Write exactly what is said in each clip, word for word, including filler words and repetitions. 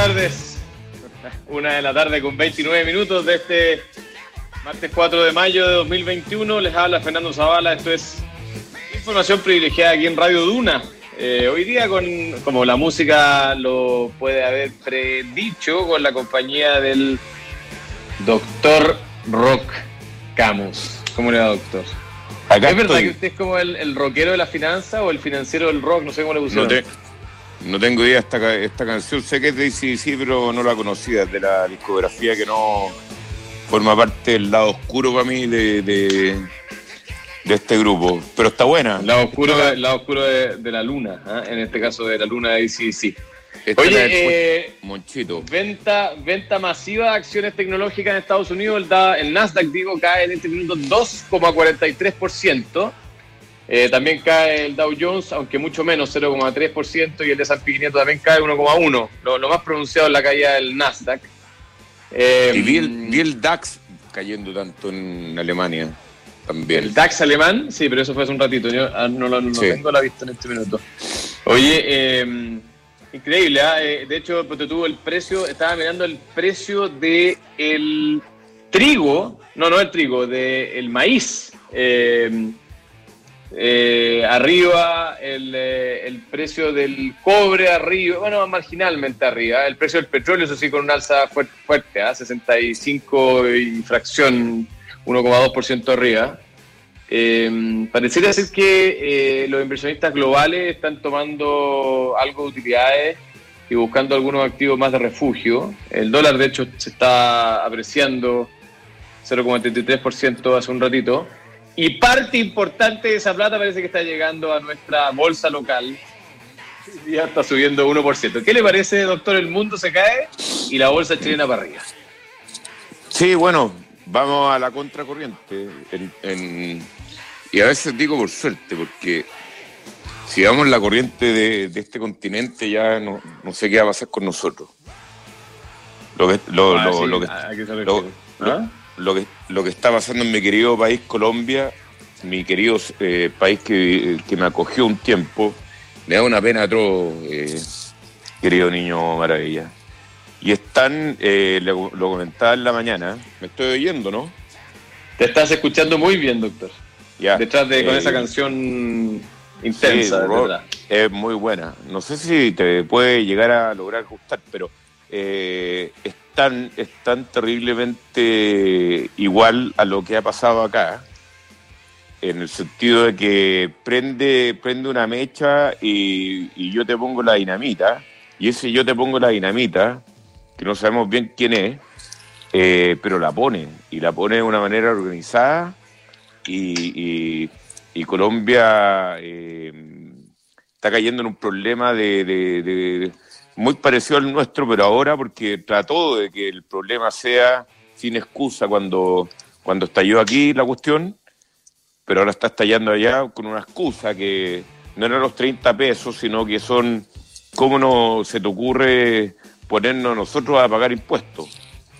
tardes. Una de la tarde con veintinueve minutos de este martes cuatro de mayo de dos mil veintiuno. Les habla Fernando Zavala. Esto es información privilegiada aquí en Radio Duna. Eh, hoy día, con como la música lo puede haber predicho, con la compañía del doctor Rock Camus. ¿Cómo le va, doctor? Acá ¿Es verdad estoy. que usted es como el, el rockero de la finanza o el financiero del rock? No sé cómo le pusieron. No, te, no tengo idea esta, esta canción. Sé que es de A C/D C, pero no la conocía. De la discografía que no forma parte del lado oscuro para mí de, de, de este grupo. Pero está buena. El lado oscuro, Esta- el lado oscuro de, de la luna, ¿eh? En este caso de la luna de A C/D C. esta Oye, la del eh, Monchito. Venta, venta masiva de acciones tecnológicas en Estados Unidos. El, da, el Nasdaq, digo, cae en este minuto dos coma cuarenta y tres por ciento. Eh, también cae el Dow Jones, aunque mucho menos, cero coma tres por ciento. Y el S and P quinientos también cae uno coma uno por ciento. Lo, lo más pronunciado es la caída del Nasdaq. Eh, Y vi el, vi el DAX cayendo tanto en Alemania también. El DAX alemán, sí, pero eso fue hace un ratito. Yo ah, no, lo, no Sí. tengo la vista en este minuto. Oye, eh, increíble, ¿eh? De hecho, pues, te tuvo el precio, estaba mirando el precio de el trigo, no, no el trigo, de el maíz. Eh, eh, arriba, el, eh, el precio del cobre arriba, bueno, marginalmente arriba. El precio del petróleo, eso sí, con un alza fuerte, fuerte ¿eh? sesenta y cinco y fracción, uno coma dos por ciento arriba. Eh, pareciera ser que eh, los inversionistas globales están tomando algo de utilidades y buscando algunos activos más de refugio. El dólar, de hecho, se está apreciando cero coma treinta y tres por ciento hace un ratito. Y parte importante de esa plata parece que está llegando a nuestra bolsa local. Ya está subiendo uno por ciento. ¿Qué le parece, doctor? El mundo se cae y la bolsa chilena para arriba. Sí, bueno, vamos a la contracorriente. En, en- y a veces digo por suerte, porque si vamos en la corriente de, de este continente, ya no, no sé qué va a pasar con nosotros. Lo que, lo, Ah, lo- sí, lo que, ¿a qué se refiere? lo- ¿Ah? lo que, lo que está pasando en mi querido país, Colombia, mi querido eh, país que, que me acogió un tiempo, me da una pena atroz, eh, querido niño maravilla. Y están, eh, lo, lo comentaba en la mañana, me estoy oyendo, ¿no? Te estás escuchando muy bien, doctor. Ya. Detrás de con Eh, esa canción sí, intensa. Ro- detrás. es muy buena. No sé si te puede llegar a lograr gustar, pero eh, es tan, es tan terriblemente igual a lo que ha pasado acá, en el sentido de que prende, prende una mecha y, y yo te pongo la dinamita, y ese yo te pongo la dinamita, que no sabemos bien quién es, eh, pero la pone, y la pone de una manera organizada, y, y, y Colombia eh, está cayendo en un problema de, de- de- muy parecido al nuestro, pero ahora porque trató de que el problema sea sin excusa cuando, cuando estalló aquí la cuestión, pero ahora está estallando allá con una excusa que no eran los treinta pesos, sino que son, ¿cómo no se te ocurre ponernos nosotros a pagar impuestos?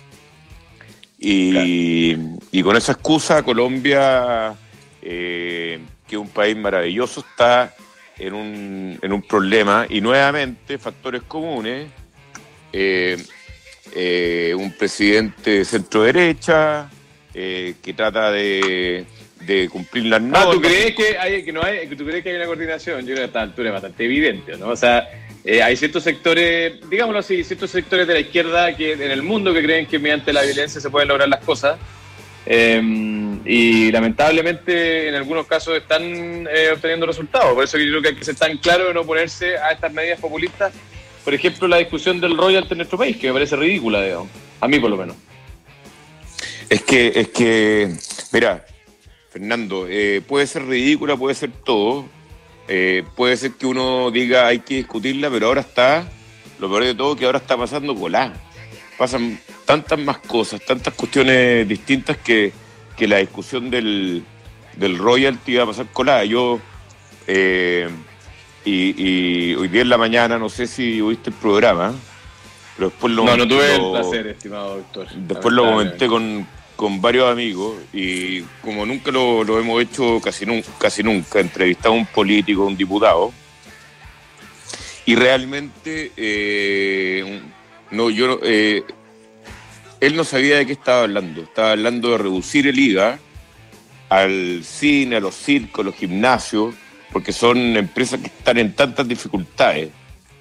Y, y con esa excusa Colombia, eh, que es un país maravilloso, está en un, en un problema, y nuevamente factores comunes, eh, eh, un presidente de centro derecha eh, que trata de, de cumplir las normas. Ah, ¿tú crees que hay, que no hay, que tú crees que hay una coordinación? Yo creo que a esta altura es bastante evidente, ¿no? O sea, eh, hay ciertos sectores, digámoslo así, ciertos sectores de la izquierda que en el mundo que creen que mediante la violencia se pueden lograr las cosas. Eh, y lamentablemente en algunos casos están eh, obteniendo resultados. Por eso yo creo que hay que ser tan claro de no oponerse a estas medidas populistas. Por ejemplo, la discusión del royalty en nuestro país, que me parece ridícula, digamos. A mí por lo menos. Es que, es que, mira, Fernando, eh, puede ser ridícula, puede ser todo, eh, puede ser que uno diga hay que discutirla, pero ahora está, lo peor de todo, que ahora está pasando colá. Pasan tantas más cosas, tantas cuestiones distintas que, que la discusión del, del royalty va a pasar colá. Yo, eh, y, y hoy día en la mañana, no sé si oíste el programa, pero después lo... No, no tuve lo- el placer, estimado doctor. Después lo comenté con, con varios amigos, y como nunca lo, lo hemos hecho casi, nu- casi nunca, entrevistado a un político, a un diputado, y realmente eh, un- no, yo no, eh, él no sabía de qué estaba hablando. Estaba hablando de reducir el I V A al cine, a los circos, a los gimnasios, porque son empresas que están en tantas dificultades.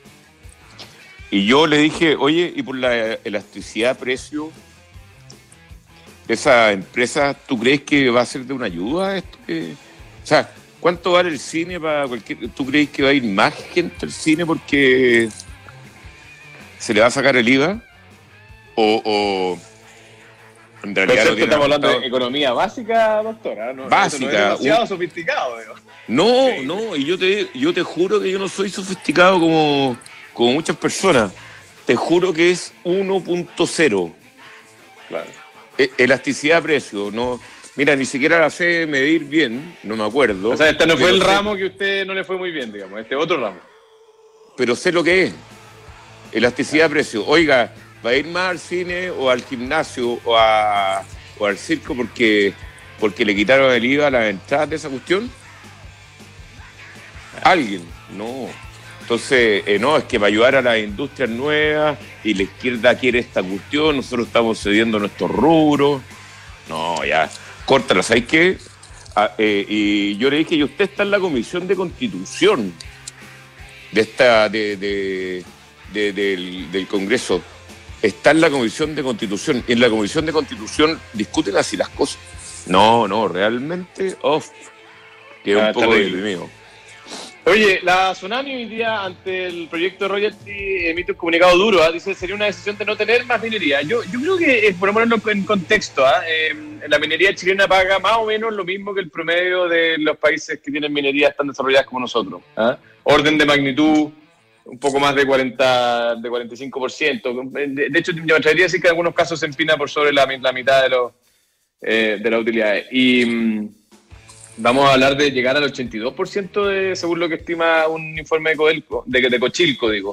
Y yo le dije, oye, ¿y por la elasticidad de precio de esa empresa, tú crees que va a ser de una ayuda esto? Que, o sea, ¿cuánto vale el cine para cualquier...? ¿Tú crees que va a ir más gente al cine porque se le va a sacar el I V A? O... o en realidad no no tiene estamos hablando afectado. de economía básica, doctora. No, Básica. No es demasiado un... sofisticado, digo. No, Sí. no, y yo te, yo te juro que yo no soy sofisticado como, como muchas personas. Te juro que es uno punto cero. Claro. Elasticidad de precio, no. Mira, ni siquiera la sé medir bien, no me acuerdo. O sea, este no fue el sé, ramo que usted no le fue muy bien, digamos, este otro ramo. Pero sé lo que es. Elasticidad de precio. Oiga, ¿va a ir más al cine o al gimnasio o, a, o al circo porque, porque le quitaron el I V A a las entradas de esa cuestión? ¿Alguien? No. Entonces, eh, no, es que para ayudar a las industrias nuevas y la izquierda quiere esta cuestión, nosotros estamos cediendo nuestros rubros. No, ya, córtala, ¿sabes qué? Ah, eh, y yo le dije, y usted está en la Comisión de Constitución de esta, de, de, de, del, del Congreso. Está en la Comisión de Constitución. Y en la Comisión de Constitución discuten así las cosas. No, no, realmente, off. Quedó Ah, un poco terrible. deprimido. Oye, la Tsunami hoy día ante el proyecto de royalty emite un comunicado duro, ¿eh? Dice sería una decisión de no tener más minería. Yo, yo creo que, eh, por ponerlo en contexto, ¿eh? Eh, la minería chilena paga más o menos lo mismo que el promedio de los países que tienen minerías tan desarrolladas como nosotros. ¿eh? Orden de magnitud, un poco más de cuarenta, de cuarenta y cinco por ciento. De, de hecho, yo me atrevería a decir que en algunos casos se empina por sobre la, la mitad de, los, eh, de las utilidades. Y... Mm, vamos a hablar de llegar al ochenta y dos por ciento de, según lo que estima un informe de Codelco, de, de Cochilco, digo.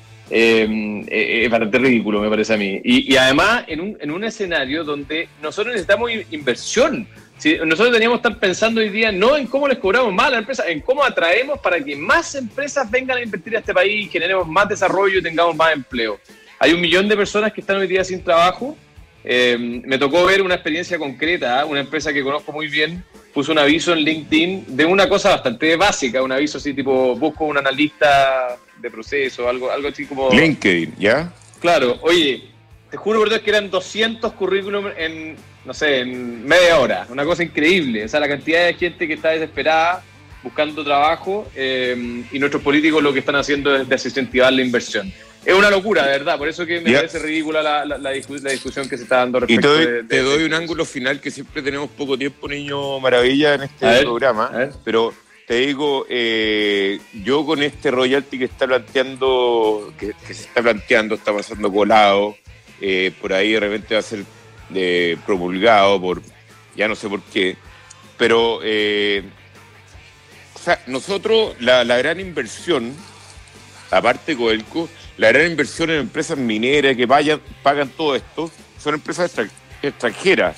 Eh, eh, es bastante ridículo, me parece a mí. Y, y además, en un, en un escenario donde nosotros necesitamos inversión. ¿Sí? Nosotros teníamos que estar pensando hoy día no en cómo les cobramos más a las empresas, en cómo atraemos para que más empresas vengan a invertir a este país, generemos más desarrollo y tengamos más empleo. Hay un millón de personas que están hoy día sin trabajo. Eh, me tocó ver una experiencia concreta, ¿eh? Una empresa que conozco muy bien puso un aviso en LinkedIn de una cosa bastante básica, un aviso así tipo, busco un analista de proceso, algo, algo así como... LinkedIn, ¿ya? Claro, oye, te juro por Dios que eran doscientos currículum en, no sé, en media hora, una cosa increíble, o sea, la cantidad de gente que está desesperada buscando trabajo eh, y nuestros políticos lo que están haciendo es desincentivar la inversión. Es una locura, de verdad, por eso que me Ya. parece ridícula la, la, la, discu la discusión que se está dando respecto Y te doy, de, de, te doy de, un de ángulo final, que siempre tenemos poco tiempo, niño maravilla, en este A ver, programa, a ver. pero te digo, eh, yo con este royalty que está planteando, que, que se está planteando, está pasando colado, eh, por ahí de repente va a ser eh, promulgado por, ya no sé por qué, pero eh, o sea, nosotros la, la gran inversión, aparte de Codelco, la gran inversión en empresas mineras que vayan, pagan todo esto, son empresas extra, extranjeras.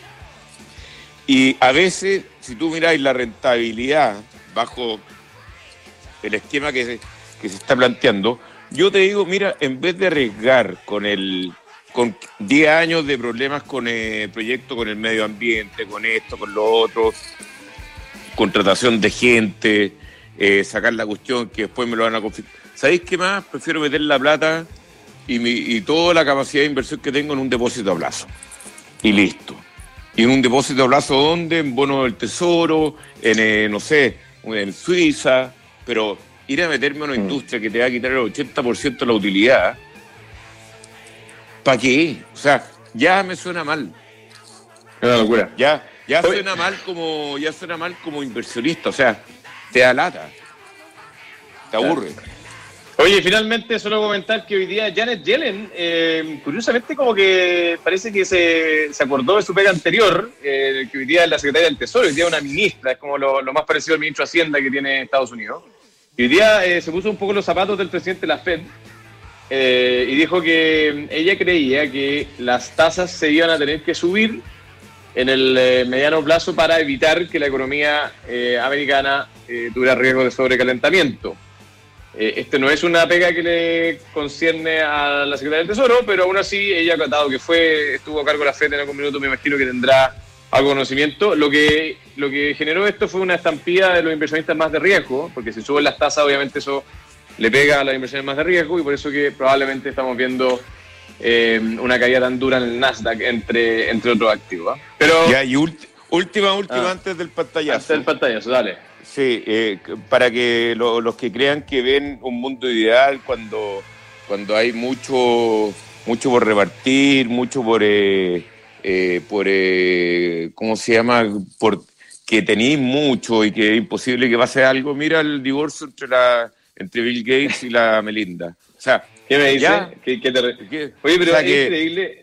Y a veces, si tú miráis la rentabilidad bajo el esquema que se, que se está planteando, yo te digo, mira, en vez de arriesgar con el con diez años de problemas con el proyecto, con el medio ambiente, con esto, con lo otro, contratación de gente, eh, sacar la cuestión que después me lo van a confirmar. ¿Sabéis qué más? Prefiero meter la plata y, mi, y toda la capacidad de inversión que tengo en un depósito a plazo. Y listo. ¿Y en un depósito a plazo dónde? En bonos del Tesoro, en, eh, no sé, en Suiza. Pero ir a meterme a una industria que te va a quitar el ochenta por ciento de la utilidad, ¿para qué? O sea, ya me suena mal. Es una locura. Ya, ya Oye. suena mal como, ya suena mal como inversionista. O sea, te da lata. Te aburre. Oye, finalmente solo comentar que hoy día Janet Yellen, eh, curiosamente como que parece que se, se acordó de su pega anterior, eh, que hoy día es la secretaria del Tesoro, hoy día es una ministra, es como lo, lo más parecido al ministro de Hacienda que tiene Estados Unidos. Y hoy día eh, se puso un poco los zapatos del presidente de la Fed eh, y dijo que ella creía que las tasas se iban a tener que subir en el eh, mediano plazo para evitar que la economía eh, americana eh, tuviera riesgo de sobrecalentamiento. Eh, este no es una pega que le concierne a la Secretaría del Tesoro, pero aún así ella, dado que fue estuvo a cargo de la F E D en algún minuto, me imagino que tendrá algo de conocimiento. Lo que, lo que generó esto fue una estampida de los inversionistas más de riesgo, porque si suben las tasas, obviamente eso le pega a las inversiones más de riesgo, y por eso que probablemente estamos viendo eh, una caída tan dura en el Nasdaq, entre, entre otros activos. ¿eh? Pero, ya, y ulti- última, última, ah, antes del pantallazo. Antes del pantallazo, dale. Sí, eh, para que lo, los que crean que ven un mundo ideal cuando, cuando hay mucho, mucho por repartir, mucho por, eh, eh, por eh, ¿cómo se llama? Por que tenéis mucho y que es imposible que pase algo. Mira el divorcio entre la entre Bill Gates y la Melinda. O sea, ¿qué me dice? Ya, ¿Qué, qué te... ¿qué? Oye, pero O sea es que, increíble.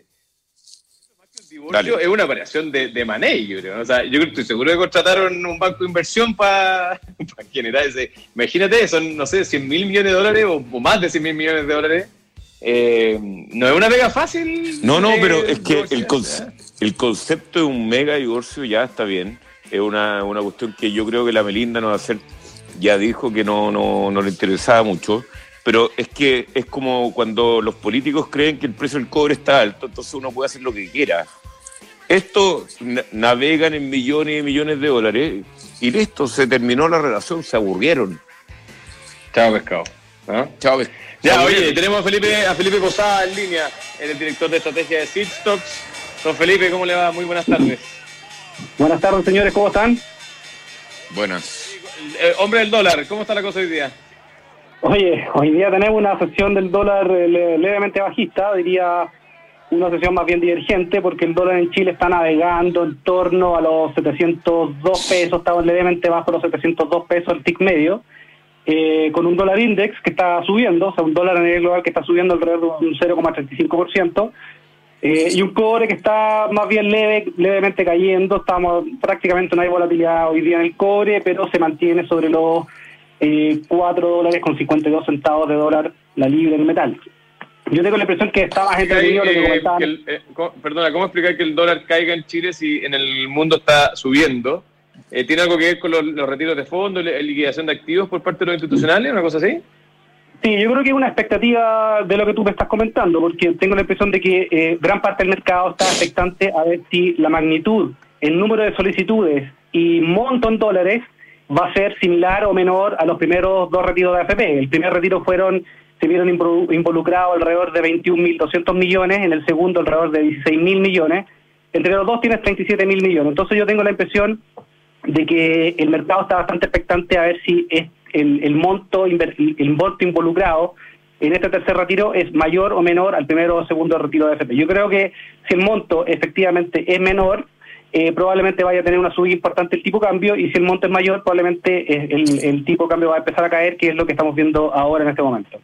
El divorcio dale. es una operación de, de money, yo creo. O sea, yo estoy seguro que contrataron un banco de inversión para pa generar ese. Imagínate, son, no sé, cien mil millones de dólares o, o más de cien mil millones de dólares. Eh, no es una pega fácil. No, no, eh, pero es que el, divorciarse, conce- el concepto de un mega divorcio ya está bien. Es una, una cuestión que yo creo que la Melinda no va a hacer. Ya dijo que no, no, no le interesaba mucho, pero es que es como cuando los políticos creen que el precio del cobre está alto, entonces uno puede hacer lo que quiera. Esto na- navegan en millones y millones de dólares y listo, se terminó la relación, se aburrieron. Chao, pescado. ¿Ah? Chao, se Ya, aburrieron. oye, tenemos a Felipe, a Felipe Posada en línea, el director de estrategia de Seed Stocks. Don Felipe, ¿cómo le va? Muy buenas tardes. Buenas tardes, señores, ¿cómo están? Buenas. Eh, hombre del dólar, ¿cómo está la cosa hoy día? Oye, hoy día tenemos una sesión del dólar eh, le- levemente bajista, diría una sesión más bien divergente, porque el dólar en Chile está navegando en torno a los setecientos dos pesos, estamos levemente bajo los setecientos dos pesos el tick medio, eh, con un dólar index que está subiendo, o sea, un dólar a nivel global que está subiendo alrededor de un cero coma treinta y cinco por ciento, Eh, y un cobre que está más bien leve, levemente cayendo. Estamos prácticamente no hay volatilidad hoy día en el cobre, pero se mantiene sobre los eh, cuatro dólares con cincuenta y dos centavos de dólar la libra del metal. Yo tengo la impresión que está más entretenido lo que Eh, comentaban. que el- eh, co- perdona, ¿cómo explicar que el dólar caiga en Chile si en el mundo está subiendo? Eh, ¿Tiene algo que ver con los, los retiros de fondos, la liquidación de activos por parte de los institucionales, una cosa así? Sí, yo creo que es una expectativa de lo que tú me estás comentando, porque tengo la impresión de que eh, gran parte del mercado está expectante a ver si la magnitud, el número de solicitudes y monto en dólares va a ser similar o menor a los primeros dos retiros de A F P. El primer retiro fueron, se vieron involucrados involucrado alrededor de veintiún mil doscientos millones, en el segundo alrededor de dieciséis mil millones, entre los dos tienes treinta y siete mil millones. Entonces yo tengo la impresión de que el mercado está bastante expectante a ver si es el, el monto inver- el monto involucrado en este tercer retiro es mayor o menor al primero o segundo retiro de A F P. Yo creo que si el monto efectivamente es menor, eh, probablemente vaya a tener una subida importante el tipo de cambio, y si el monto es mayor, probablemente eh, el, el tipo de cambio va a empezar a caer, que es lo que estamos viendo ahora en este momento.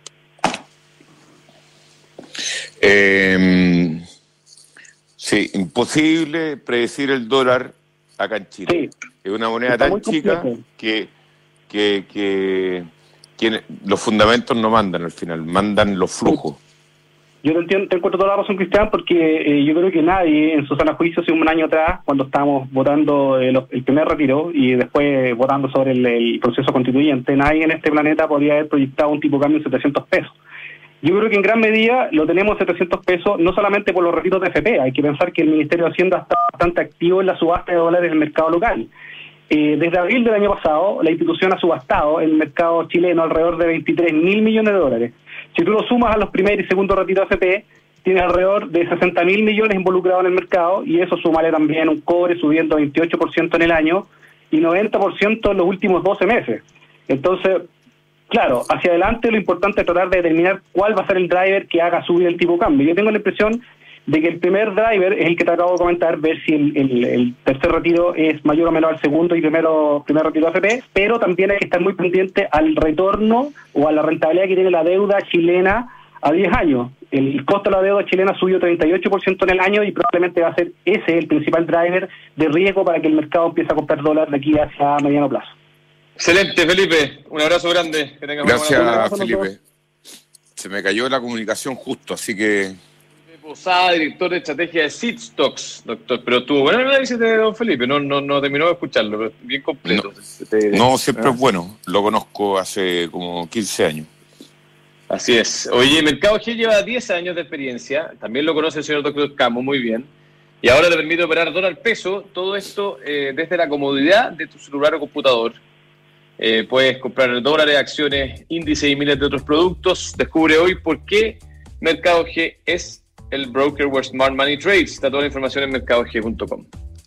Eh, sí, imposible predecir el dólar acá en Chile. Sí. Es una moneda Está tan muy chica complejo. que, que, que, que los fundamentos no mandan al final, mandan los flujos. Yo te entiendo, te encuentro toda la razón, Cristian, porque eh, yo creo que nadie en su sana juicio, hace un año atrás, cuando estábamos votando eh, los- el primer retiro y después votando sobre el, el proceso constituyente, nadie en este planeta podría haber proyectado un tipo de cambio en setecientos pesos. Yo creo que en gran medida lo tenemos en setecientos pesos, no solamente por los retiros de F P. Hay que pensar que el Ministerio de Hacienda está bastante activo en la subasta de dólares en el mercado local. Eh, desde abril del año pasado, la institución ha subastado en el mercado chileno alrededor de veintitrés mil millones de dólares. Si tú lo sumas a los primer y segundo retiros de F P, tienes alrededor de sesenta mil millones involucrados en el mercado, y eso sumale también un cobre subiendo veintiocho por ciento en el año y noventa por ciento en los últimos doce meses. Entonces, claro, hacia adelante lo importante es tratar de determinar cuál va a ser el driver que haga subir el tipo de cambio. Yo tengo la impresión de que el primer driver es el que te acabo de comentar, ver si el, el, el tercer retiro es mayor o menor al segundo y primero primer retiro de A F P, pero también hay que estar muy pendiente al retorno o a la rentabilidad que tiene la deuda chilena a diez años. El costo de la deuda chilena subió treinta y ocho por ciento en el año, y probablemente va a ser ese el principal driver de riesgo para que el mercado empiece a comprar dólares de aquí hacia mediano plazo. Excelente, Felipe. Un abrazo grande. Que tengas una buena tarde. Gracias, Felipe. Se me cayó la comunicación justo, así que... Posada, director de estrategia de Seed Stocks, doctor. Pero tuvo buena análisis de don Felipe, no, no, no terminó de escucharlo, pero bien completo. No, no siempre es bueno, lo conozco hace como quince años. Así es. Oye, Mercado G lleva diez años de experiencia, también lo conoce el señor doctor Camo muy bien, y ahora te permite operar dólar peso, todo esto eh, desde la comodidad de tu celular o computador. Eh, puedes comprar dólares, acciones, índices y miles de otros productos. Descubre hoy por qué Mercado G es el broker where smart money trades. Está toda la información en mercado g punto com.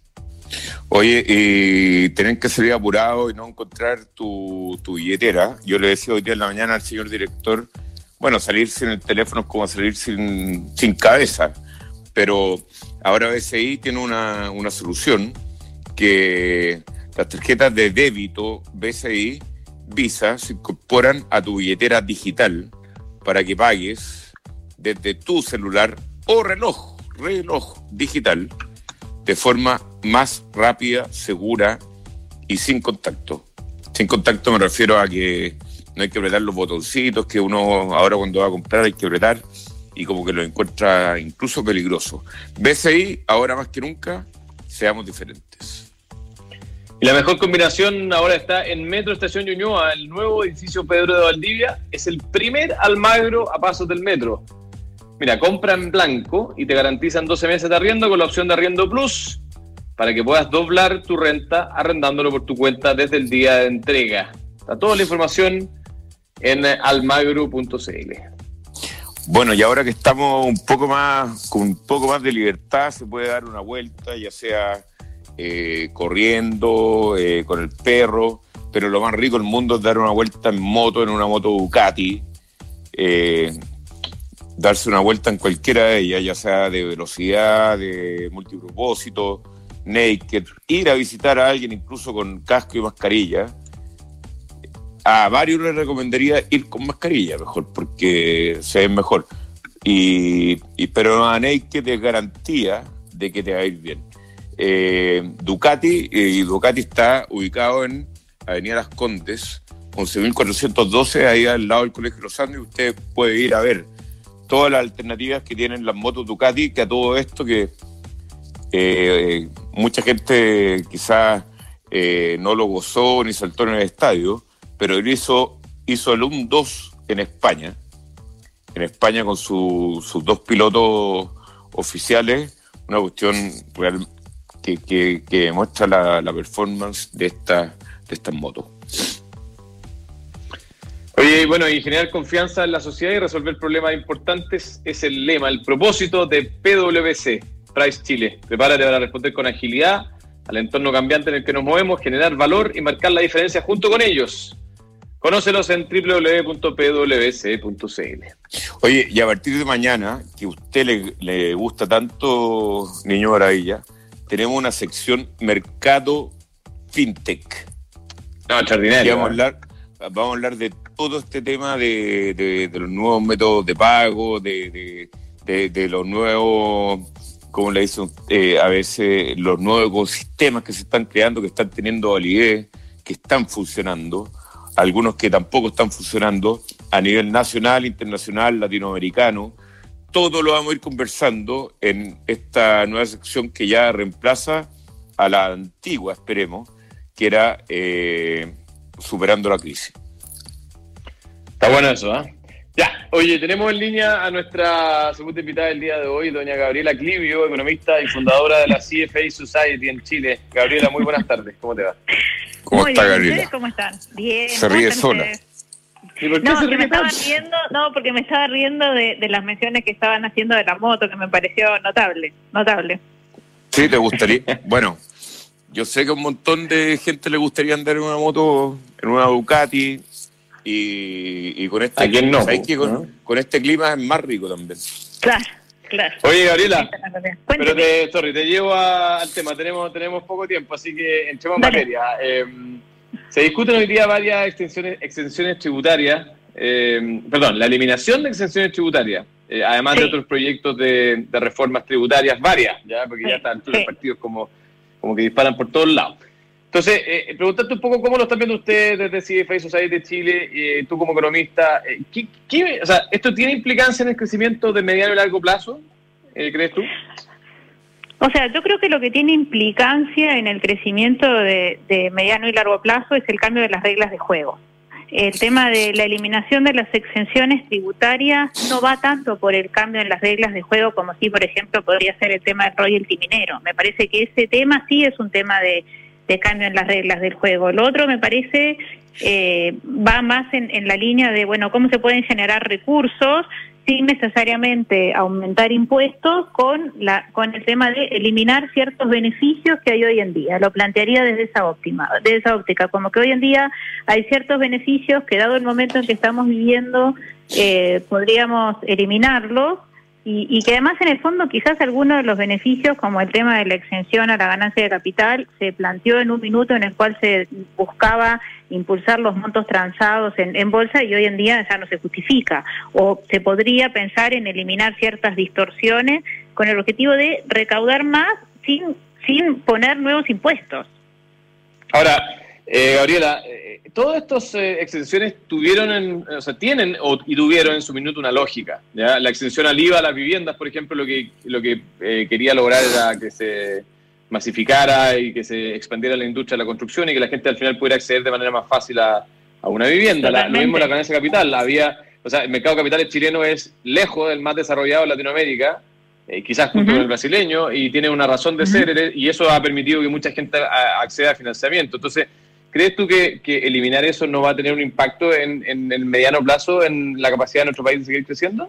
Oye, y tienen que salir apurados y no encontrar tu, tu billetera. Yo le decía hoy día en la mañana al señor director, bueno, salir sin el teléfono es como salir sin, sin cabeza, pero ahora B C I tiene una, una solución que las tarjetas de débito B C I Visa se incorporan a tu billetera digital para que pagues desde tu celular o reloj, reloj digital de forma más rápida, segura y sin contacto. Sin contacto me refiero a que no hay que apretar los botoncitos que uno ahora cuando va a comprar hay que apretar y como que lo encuentra incluso peligroso. B C I, ahora más que nunca, seamos diferentes. Y la mejor combinación ahora está en Metro Estación Ñuñoa, el nuevo edificio Pedro de Valdivia. Es el primer Almagro a pasos del metro. Mira, compra en blanco y te garantizan doce meses de arriendo con la opción de arriendo plus para que puedas doblar tu renta arrendándolo por tu cuenta desde el día de entrega. Está toda la información en almagro punto c l. Bueno, y ahora que estamos un poco más, con un poco más de libertad, se puede dar una vuelta, ya sea eh, corriendo, eh, con el perro, pero lo más rico del mundo es dar una vuelta en moto, en una moto Ducati, eh, darse una vuelta en cualquiera de ellas, ya sea de velocidad, de multipropósito, naked, ir a visitar a alguien incluso con casco y mascarilla. A varios les recomendaría ir con mascarilla mejor, porque se ven mejor. Y, y, pero a naked es garantía de que te va a ir bien. Eh, Ducati, eh, y Ducati está ubicado en Avenida Las Condes, once mil cuatrocientos doce, ahí al lado del Colegio Los Andes, y usted puede ir a ver todas las alternativas que tienen las motos Ducati, que a todo esto que eh, mucha gente quizás eh, no lo gozó ni saltó en el estadio, pero él hizo, hizo el uno dos en España, en España con su, sus dos pilotos oficiales, una cuestión real que, que, que demuestra la, la performance de, esta, de estas motos. Oye, bueno, y generar confianza en la sociedad y resolver problemas importantes es el lema, el propósito de P W C, Price Chile. Prepárate para responder con agilidad al entorno cambiante en el que nos movemos, generar valor y marcar la diferencia junto con ellos. Conócelos en doble u doble u doble u punto p w c punto c l. Oye, y a partir de mañana, que a usted le, le gusta tanto, Niño Maravilla, tenemos una sección Mercado Fintech. No, extraordinario. Y vamos a hablar, vamos a hablar de todo este tema de, de, de los nuevos métodos de pago, de, de, de, de los nuevos, como le dicen eh, a veces, los nuevos ecosistemas que se están creando, que están teniendo validez, que están funcionando, algunos que tampoco están funcionando a nivel nacional, internacional, latinoamericano. Todo lo vamos a ir conversando en esta nueva sección que ya reemplaza a la antigua, esperemos, que era eh, Superando la Crisis. Está bueno eso, ¿eh? Ya, oye, tenemos en línea a nuestra segunda invitada del día de hoy, doña Gabriela Clivio, economista y fundadora de la C F A Society en Chile. Gabriela, muy buenas tardes, ¿cómo te va? ¿Cómo Muy está, bien, Gabriela? ¿ustedes cómo están? Bien. Se ríe sola. ¿Y por qué No, se que me ríe estaba tanto? riendo, no, porque me estaba riendo de, de las menciones que estaban haciendo de la moto, que me pareció notable, notable. Sí, te gustaría. Bueno, yo sé que a un montón de gente le gustaría andar en una moto, en una Ducati, y, y con este, ¿A quién no? ¿sabes qué? Con, ¿no? con este clima es más rico también. Claro, claro. Oye, Gabriela, pero Cuénteme. te, sorry, te llevo a- al tema, tenemos, tenemos poco tiempo, así que entremos en Dale. materia. Eh, se discuten hoy día varias extensiones, exenciones tributarias, eh, perdón, la eliminación de exenciones tributarias, eh, además de Sí. otros proyectos de, de reformas tributarias varias, ya porque Sí, ya están todos sí. los partidos como, como que disparan por todos lados. Entonces, eh, preguntarte un poco cómo lo están viendo ustedes desde C F A Society de Chile, eh, tú como economista, eh, ¿qué, qué, o sea, ¿esto tiene implicancia en el crecimiento de mediano y largo plazo? Eh, ¿Crees tú? O sea, yo creo que lo que tiene implicancia en el crecimiento de, de mediano y largo plazo es el cambio de las reglas de juego. el tema de la eliminación de las exenciones tributarias no va tanto por el cambio en las reglas de juego como si, por ejemplo, podría ser el tema del royalty minero. Me parece que ese tema sí es un tema de, de cambio en las reglas del juego. Lo otro me parece eh, va más en, en la línea de, bueno, cómo se pueden generar recursos sin necesariamente aumentar impuestos con la con el tema de eliminar ciertos beneficios que hay hoy en día. Lo plantearía desde esa óptima, desde esa óptica, como que hoy en día hay ciertos beneficios que, dado el momento en que estamos viviendo, eh, podríamos eliminarlos, y, y que además en el fondo quizás algunos de los beneficios, como el tema de la exención a la ganancia de capital, se planteó en un minuto en el cual se buscaba impulsar los montos transados en, en bolsa, y hoy en día ya no se justifica. O se podría pensar en eliminar ciertas distorsiones con el objetivo de recaudar más sin, sin poner nuevos impuestos. Ahora, eh, Gabriela, eh, todas estas eh, exenciones tuvieron, en, o sea, tienen o, y tuvieron en su minuto una lógica, ¿ya? La exención al I V A a las viviendas, por ejemplo, lo que, lo que eh, quería lograr era que se masificara y que se expandiera la industria de la construcción y que la gente al final pudiera acceder de manera más fácil a, a una vivienda. La, lo mismo la ganancia de capital. Había, o sea, el mercado de capitales chileno es lejos del más desarrollado de Latinoamérica, eh, quizás junto uh-huh. con el brasileño, y tiene una razón de uh-huh. ser, y eso ha permitido que mucha gente a, acceda a financiamiento. Entonces, ¿crees tú que, que eliminar eso no va a tener un impacto en, en el mediano plazo en la capacidad de nuestro país de seguir creciendo?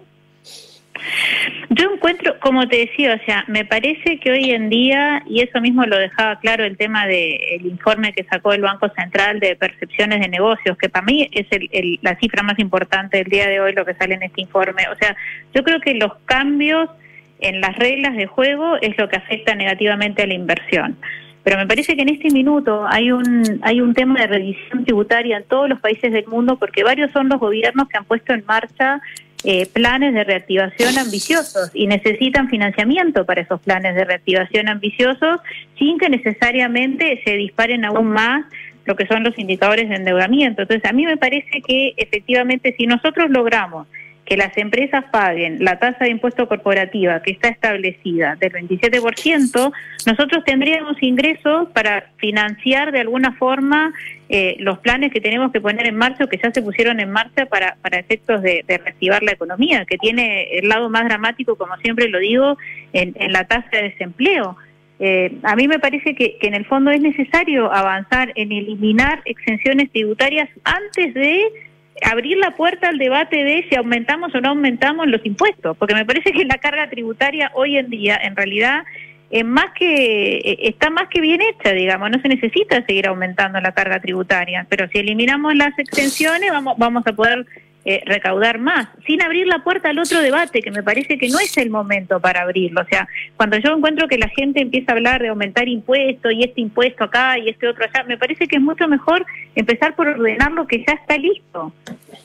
Yo encuentro, como te decía, o sea, me parece que hoy en día, y eso mismo lo dejaba claro el tema del informe que sacó el Banco Central de percepciones de negocios, que para mí es el, el, la cifra más importante del día de hoy, lo que sale en este informe. O sea, yo creo que los cambios en las reglas de juego es lo que afecta negativamente a la inversión. Pero me parece que en este minuto hay un hay un tema de revisión tributaria en todos los países del mundo, porque varios son los gobiernos que han puesto en marcha Eh, planes de reactivación ambiciosos y necesitan financiamiento para esos planes de reactivación ambiciosos sin que necesariamente se disparen aún más lo que son los indicadores de endeudamiento. Entonces, a mí me parece que efectivamente si nosotros logramos que las empresas paguen la tasa de impuesto corporativa que está establecida del veintisiete por ciento, nosotros tendríamos ingresos para financiar de alguna forma eh, los planes que tenemos que poner en marcha o que ya se pusieron en marcha para, para efectos de, de reactivar la economía, que tiene el lado más dramático, como siempre lo digo, en, en la tasa de desempleo. Eh, a mí me parece que, que en el fondo es necesario avanzar en eliminar exenciones tributarias antes de abrir la puerta al debate de si aumentamos o no aumentamos los impuestos, porque me parece que la carga tributaria hoy en día en realidad es más que está más que bien hecha, digamos, no se necesita seguir aumentando la carga tributaria, pero si eliminamos las exenciones vamos vamos a poder eh, recaudar más, sin abrir la puerta al otro debate, que me parece que no es el momento para abrirlo. O sea, cuando yo encuentro que la gente empieza a hablar de aumentar impuestos y este impuesto acá y este otro allá, me parece que es mucho mejor empezar por ordenar lo que ya está listo.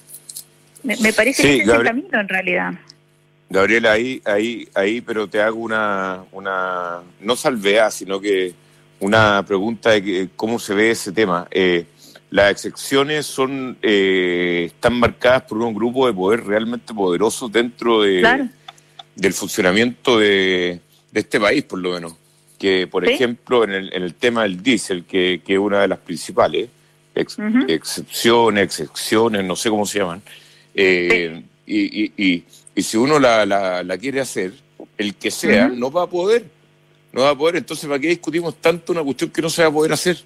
Me, me parece sí, que ese es el camino en realidad. Gabriela, ahí, ahí, ahí, pero te hago una, una no salvedad, sino que una pregunta de que, cómo se ve ese tema. Eh, las excepciones son eh, están marcadas por un grupo de poder realmente poderoso dentro de, claro. del funcionamiento de, de este país, por lo menos. Que, por ¿Sí? ejemplo, en el, en el tema del diésel, que, que es una de las principales, ex, uh-huh. excepciones, excepciones, no sé cómo se llaman, eh, sí. y, y, y, y si uno la, la, la quiere hacer, el que sea, uh-huh. no va a poder, no va a poder. Entonces, ¿para qué discutimos tanto una cuestión que no se va a poder hacer?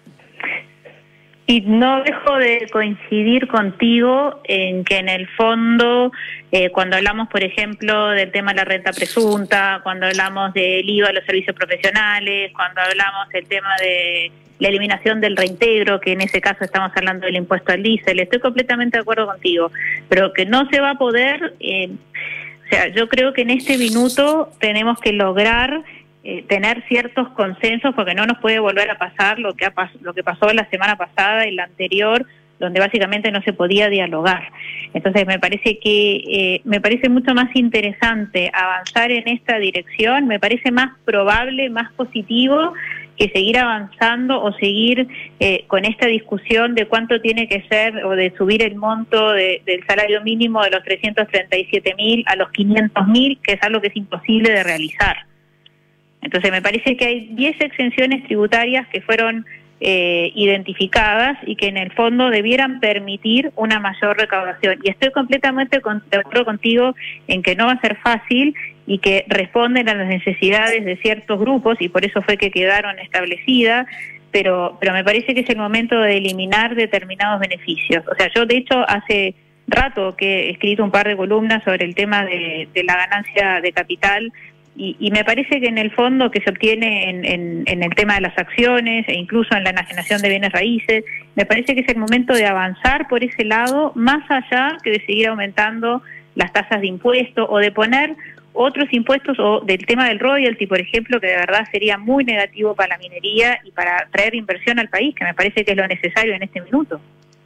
Y no dejo de coincidir contigo en que en el fondo, eh, cuando hablamos, por ejemplo, del tema de la renta presunta, cuando hablamos del I V A a los servicios profesionales, cuando hablamos del tema de la eliminación del reintegro, que en ese caso estamos hablando del impuesto al diésel, estoy completamente de acuerdo contigo, pero que no se va a poder, eh, o sea, yo creo que en este minuto tenemos que lograr Eh, tener ciertos consensos, porque no nos puede volver a pasar lo que ha pas- lo que pasó la semana pasada y la anterior, donde básicamente no se podía dialogar. Entonces me parece que eh, me parece mucho más interesante avanzar en esta dirección, me parece más probable, más positivo que seguir avanzando o seguir eh, con esta discusión de cuánto tiene que ser o de subir el monto de, del salario mínimo de los trescientos treinta y siete mil a los quinientos mil, que es algo que es imposible de realizar. Entonces me parece que hay diez exenciones tributarias que fueron eh, identificadas y que en el fondo debieran permitir una mayor recaudación. Y estoy completamente con, de acuerdo contigo en que no va a ser fácil y que responden a las necesidades de ciertos grupos y por eso fue que quedaron establecidas, pero, pero me parece que es el momento de eliminar determinados beneficios. O sea, yo de hecho hace rato que he escrito un par de columnas sobre el tema de, de la ganancia de capital y, y me parece que en el fondo que se obtiene en, en, en el tema de las acciones e incluso en la enajenación de bienes raíces, me parece que es el momento de avanzar por ese lado más allá que de seguir aumentando las tasas de impuestos o de poner otros impuestos o del tema del royalty, por ejemplo, que de verdad sería muy negativo para la minería y para traer inversión al país, que me parece que es lo necesario en este minuto.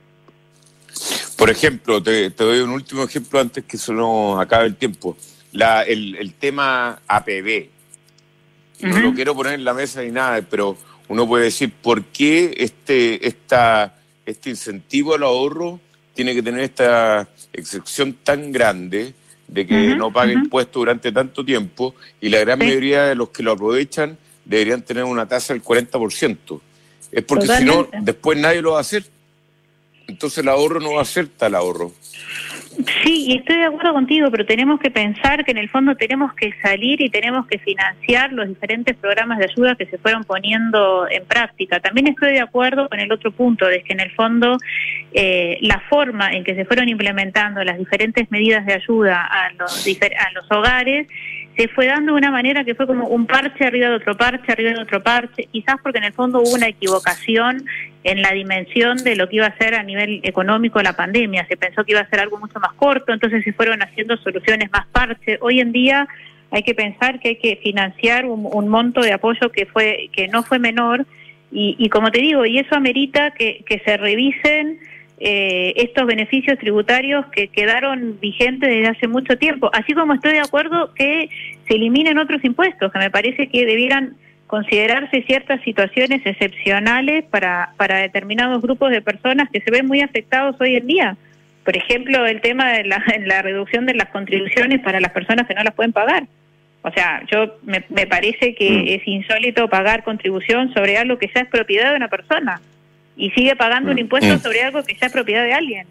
Por ejemplo, te, te doy un último ejemplo antes que se nos acabe el tiempo. La, el, el tema A P B. No uh-huh. lo quiero poner en la mesa ni nada, pero uno puede decir por qué este, esta, este incentivo al ahorro tiene que tener esta excepción tan grande de que uh-huh, no pague uh-huh. impuestos durante tanto tiempo, y la gran sí. mayoría de los que lo aprovechan deberían tener una tasa del cuarenta por ciento. Es porque si no, después nadie lo va a hacer. Entonces el ahorro no va a ser tal ahorro. Sí, y estoy de acuerdo contigo, pero tenemos que pensar que en el fondo tenemos que salir y tenemos que financiar los diferentes programas de ayuda que se fueron poniendo en práctica. También estoy de acuerdo con el otro punto, de que en el fondo eh, la forma en que se fueron implementando las diferentes medidas de ayuda a los, a los hogares se fue dando de una manera que fue como un parche arriba de otro parche, arriba de otro parche, quizás porque en el fondo hubo una equivocación en la dimensión de lo que iba a ser a nivel económico la pandemia. Se pensó que iba a ser algo mucho más corto, entonces se fueron haciendo soluciones más parche. Hoy en día hay que pensar que hay que financiar un, un monto de apoyo que fue que no fue menor y, y como te digo, y eso amerita que, que se revisen Eh, estos beneficios tributarios que quedaron vigentes desde hace mucho tiempo, así como estoy de acuerdo que se eliminen otros impuestos, que me parece que debieran considerarse ciertas situaciones excepcionales para, para determinados grupos de personas que se ven muy afectados hoy en día. Por ejemplo, el tema de la, la reducción de las contribuciones para las personas que no las pueden pagar. O sea, yo me, me parece que mm. es insólito pagar contribución sobre algo que ya es propiedad de una persona. Y sigue pagando un impuesto mm. sobre algo que ya es propiedad de alguien.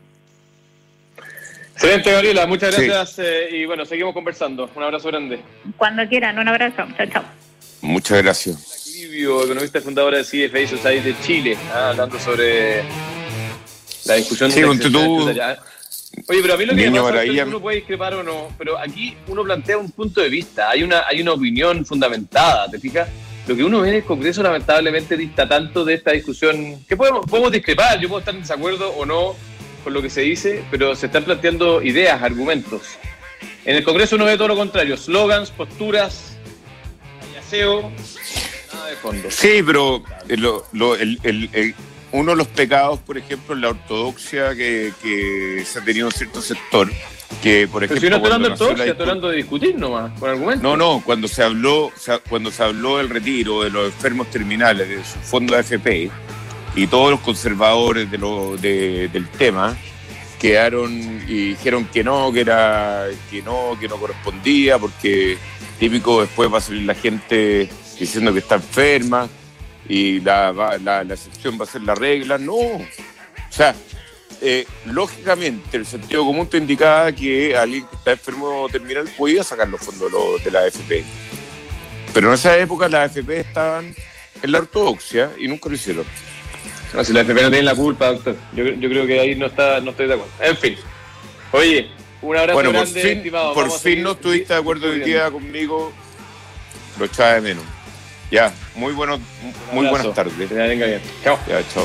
Excelente, Gabriela, muchas gracias. Sí. Eh, y bueno, seguimos conversando. Un abrazo grande. Cuando quieran, un abrazo. Chao, chao. Muchas gracias. Livio, economista y fundadora de C F A Society de Chile, ah, hablando sobre la discusión sí, de la tú... allá. Oye, pero a mí lo que me pasa es que uno puede discrepar o no, pero aquí uno plantea un punto de vista, hay una, hay una opinión fundamentada, ¿te fijas? Lo que uno ve en el Congreso lamentablemente dista tanto de esta discusión, que podemos, podemos discrepar, yo puedo estar en desacuerdo o no con lo que se dice, pero se están planteando ideas, argumentos. En el Congreso uno ve todo lo contrario, slogans, posturas, payaseo, nada de fondo. Sí, pero lo, lo, el, el, el, uno de los pecados, por ejemplo, en la ortodoxia que, que se ha tenido en cierto sector, que por ejemplo, pero si no estoy hablando de ortodoxia, estoy hablando de discutir nomás, con argumentos. No, no, cuando se habló, cuando se habló del retiro de los enfermos terminales de su fondo de A F P y todos los conservadores de lo, de, del tema quedaron y dijeron que no, que era que no, que no correspondía, porque típico después va a salir la gente diciendo que está enferma y la, la, la excepción va a ser la regla. No, o sea, Eh, lógicamente el sentido común te indicaba que alguien que está enfermo terminal podía sacar los fondos de la A F P, pero en esa época las A F P estaban en la ortodoxia y nunca lo hicieron. No, si la A F P no tiene la culpa, doctor, yo, yo creo que ahí no está, no estoy de acuerdo. En fin, oye, un abrazo bueno, grande, por fin, estimado. por fin no estuviste de acuerdo hoy día conmigo, lo echaba de menos. Ya, muy bueno, muy buenas tardes. Ya, venga bien. Chao. Ya, chao.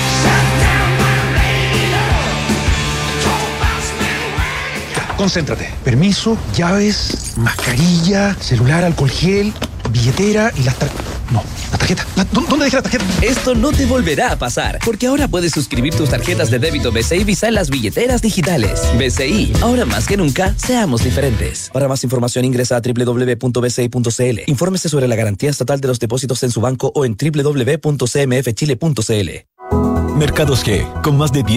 Concéntrate. Permiso, llaves, mascarilla, celular, alcohol gel, billetera y las tarjetas. No, la tarjeta. La, ¿Dónde dejé la tarjeta? Esto no te volverá a pasar, porque ahora puedes suscribir tus tarjetas de débito B C I Visa en las billeteras digitales. B C I, ahora más que nunca, seamos diferentes. Para más información ingresa a doble u doble u doble u punto b c i punto c l. Infórmese sobre la garantía estatal de los depósitos en su banco o en doble u doble u doble u punto c m f chile punto c l. Mercados G, con más de diez